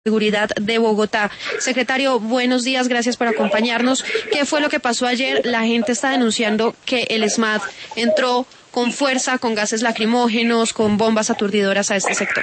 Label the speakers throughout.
Speaker 1: Seguridad de Bogotá. Secretario, buenos días, gracias por acompañarnos. ¿Qué fue lo que pasó ayer? La gente está denunciando que el ESMAD entró con fuerza, con gases lacrimógenos, con bombas aturdidoras a este sector.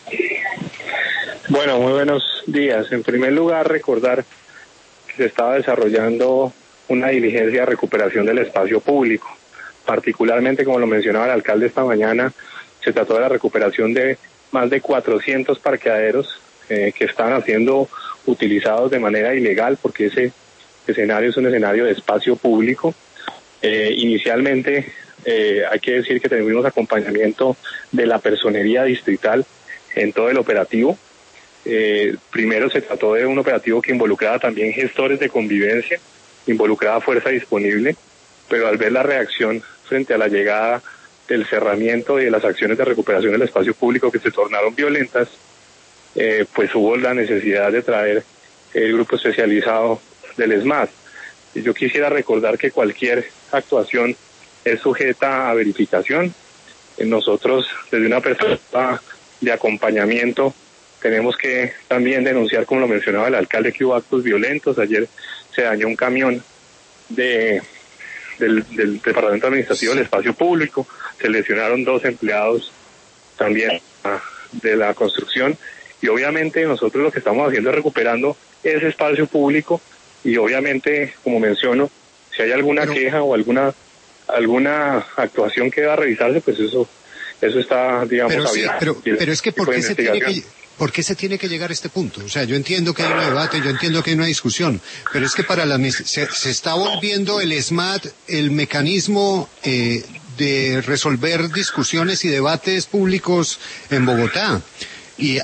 Speaker 2: Bueno, muy buenos días. En primer lugar, recordar que se estaba desarrollando una diligencia de recuperación del espacio público. Particularmente, como lo mencionaba el alcalde esta mañana, se trató de la recuperación de más de 400 parqueaderos que estaban siendo utilizados de manera ilegal, porque ese escenario es un escenario de espacio público. Inicialmente hay que decir que tuvimos acompañamiento de la personería distrital en todo el operativo. Primero se trató de un operativo que involucraba también gestores de convivencia, involucraba fuerza disponible, pero al ver la reacción frente a la llegada del cerramiento y de las acciones de recuperación del espacio público que se tornaron violentas, pues hubo la necesidad de traer el grupo especializado del ESMAD. Y yo quisiera recordar que cualquier actuación es sujeta a verificación. Nosotros, desde una perspectiva de acompañamiento, tenemos que también denunciar, como lo mencionaba el alcalde, que hubo actos violentos. Ayer se dañó un camión del Departamento Administrativo del Espacio Público, se lesionaron 2 empleados también de la construcción. Y obviamente nosotros lo que estamos haciendo es recuperando ese espacio público y obviamente, como menciono, si hay alguna queja o alguna actuación que va a revisarse, pues eso está, digamos, abierto.
Speaker 3: Pero es que ¿por qué se tiene que llegar a este punto? O sea, yo entiendo que hay un debate, yo entiendo que hay una discusión, pero es que se está volviendo el ESMAD el mecanismo de resolver discusiones y debates públicos en Bogotá. Y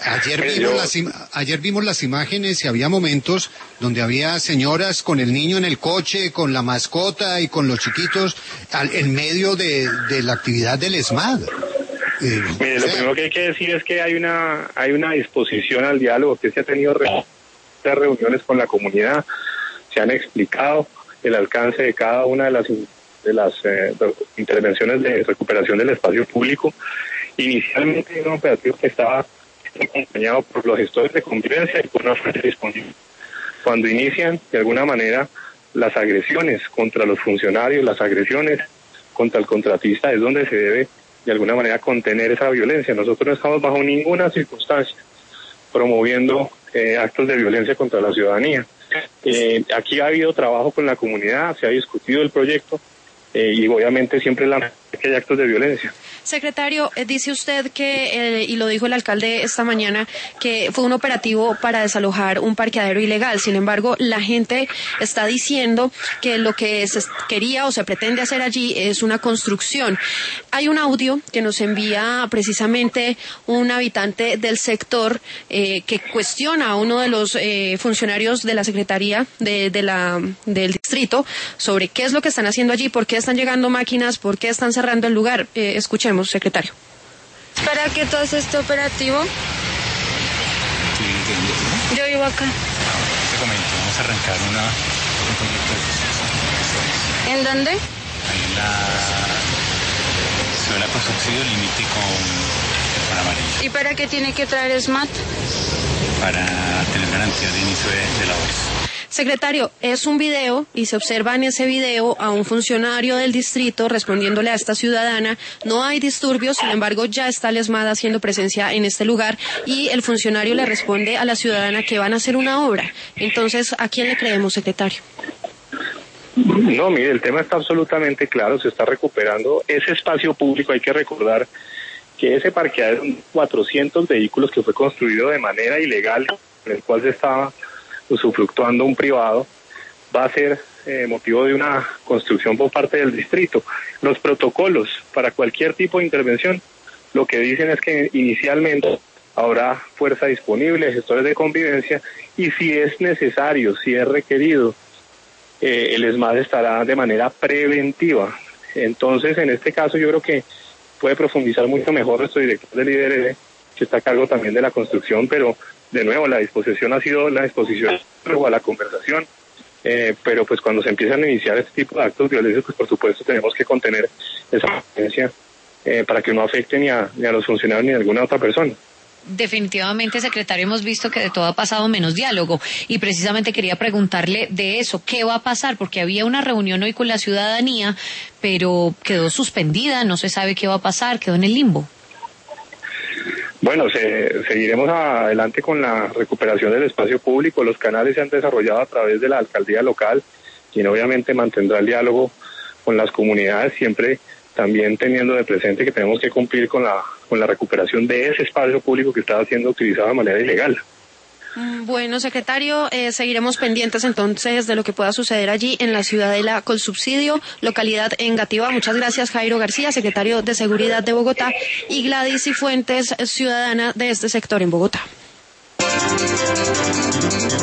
Speaker 3: ayer vimos las imágenes y había momentos donde había señoras con el niño en el coche, con la mascota y con los chiquitos en medio de la actividad del ESMAD.
Speaker 2: Mire, lo primero que hay que decir es que hay una disposición al diálogo, que se ha tenido reuniones con la comunidad, se han explicado el alcance de cada una de las intervenciones de recuperación del espacio público. Inicialmente era un operativo que estaba acompañado por los gestores de convivencia y por una fuerza disponible. Cuando inician, de alguna manera, las agresiones contra los funcionarios, las agresiones contra el contratista, es donde se debe, de alguna manera, contener esa violencia. Nosotros no estamos bajo ninguna circunstancia promoviendo actos de violencia contra la ciudadanía. Aquí ha habido trabajo con la comunidad, se ha discutido el proyecto y obviamente siempre que hay actos de violencia.
Speaker 1: Secretario, dice usted que, y lo dijo el alcalde esta mañana, que fue un operativo para desalojar un parqueadero ilegal. Sin embargo, la gente está diciendo que lo que se quería o se pretende hacer allí es una construcción. Hay un audio que nos envía precisamente un habitante del sector que cuestiona a uno de los funcionarios de la Secretaría del distrito sobre qué es lo que están haciendo allí, por qué están llegando máquinas, por qué están cerrando el lugar. Escuchemos, secretario.
Speaker 4: ¿Para qué todo este operativo? Yo vivo acá.
Speaker 5: Te comento, vamos a arrancar un proyecto de construcción.
Speaker 4: ¿En dónde?
Speaker 5: Ahí en la zona de construcción, límite con Amarillo.
Speaker 4: ¿Y para qué tiene que traer ESMAD?
Speaker 5: Para tener garantía de inicio de labores.
Speaker 1: Secretario, es un video y se observa en ese video a un funcionario del distrito respondiéndole a esta ciudadana. No hay disturbios, sin embargo ya está el ESMAD haciendo presencia en este lugar y el funcionario le responde a la ciudadana que van a hacer una obra. Entonces, ¿a quién le creemos, secretario?
Speaker 2: No, mire, el tema está absolutamente claro, se está recuperando ese espacio público. Hay que recordar que ese parqueadero de 400 vehículos que fue construido de manera ilegal, en el cual se estaba usufructuando un privado, va a ser motivo de una construcción por parte del distrito. Los protocolos para cualquier tipo de intervención lo que dicen es que inicialmente habrá fuerza disponible, gestores de convivencia, y si es necesario, si es requerido, el ESMAD estará de manera preventiva. Entonces, en este caso yo creo que puede profundizar mucho mejor nuestro director del IDRD, que está a cargo también de la construcción, pero de nuevo la disposición ha sido la disposición luego a la conversación, pero pues cuando se empiezan a iniciar este tipo de actos violentos, pues por supuesto tenemos que contener esa violencia para que no afecte ni a los funcionarios ni a alguna otra persona.
Speaker 6: definitivamente, secretario, hemos visto que de todo ha pasado menos diálogo y precisamente quería preguntarle de eso, ¿qué va a pasar? Porque había una reunión hoy con la ciudadanía, pero quedó suspendida, no se sabe qué va a pasar, quedó en el limbo.
Speaker 2: Bueno, seguiremos adelante con la recuperación del espacio público. Los canales se han desarrollado a través de la alcaldía local, quien obviamente mantendrá el diálogo con las comunidades, siempre también teniendo de presente que tenemos que cumplir con la recuperación de ese espacio público que estaba siendo utilizado de manera ilegal.
Speaker 1: Bueno, secretario, seguiremos pendientes entonces de lo que pueda suceder allí en la Ciudadela Colsubsidio, localidad Engativá. Muchas gracias, Jairo García, secretario de Seguridad de Bogotá, y Gladys Cifuentes, ciudadana de este sector en Bogotá.